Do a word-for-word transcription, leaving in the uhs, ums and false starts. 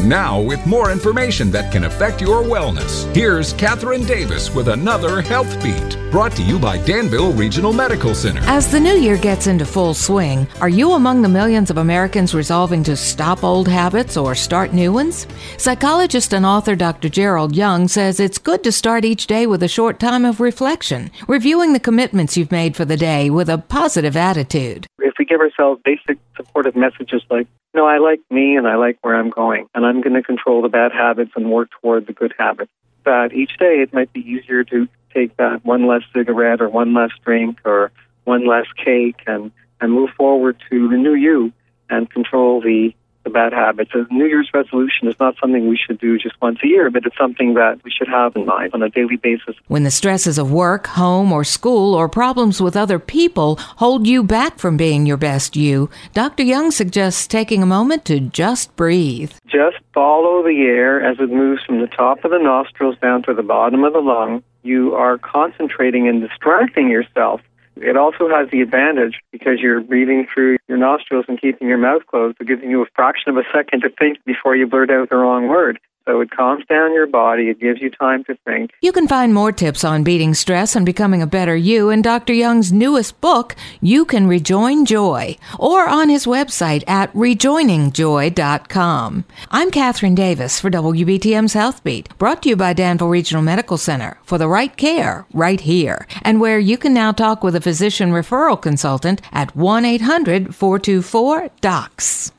now with more information that can affect your wellness. Here's Catherine Davis with another Health Beat, brought to you by Danville Regional Medical Center. As the new year gets into full swing, are you among the millions of Americans resolving to stop old habits or start new ones? Psychologist and author Doctor Gerald Young says it's good to start each day with a short time of reflection, reviewing the commitments you've made for the day with a positive attitude. If we give ourselves basic supportive messages like, no, I like me and I like where I'm going, and I'm going to control the bad habits and work toward the good habits, that each day it might be easier to take that one less cigarette or one less drink or one less cake and, and move forward to the new you and control the, the bad habits. A New Year's resolution is not something we should do just once a year, but it's something that we should have in mind on a daily basis. When the stresses of work, home, or school or problems with other people hold you back from being your best you, Doctor Young suggests taking a moment to just breathe. Just follow the air as it moves from the top of the nostrils down to the bottom of the lung. You are concentrating and distracting yourself. It also has the advantage, because you're breathing through your nostrils and keeping your mouth closed, it gives you a fraction of a second to think before you blurt out the wrong word. So it calms down your body. It gives you time to think. You can find more tips on beating stress and becoming a better you in Doctor Young's newest book, You Can Rejoin Joy, or on his website at rejoining joy dot com. I'm Catherine Davis for W B T M's Health Beat, brought to you by Danville Regional Medical Center for the right care right here, and where you can now talk with a physician referral consultant at one eight hundred four two four D O C S.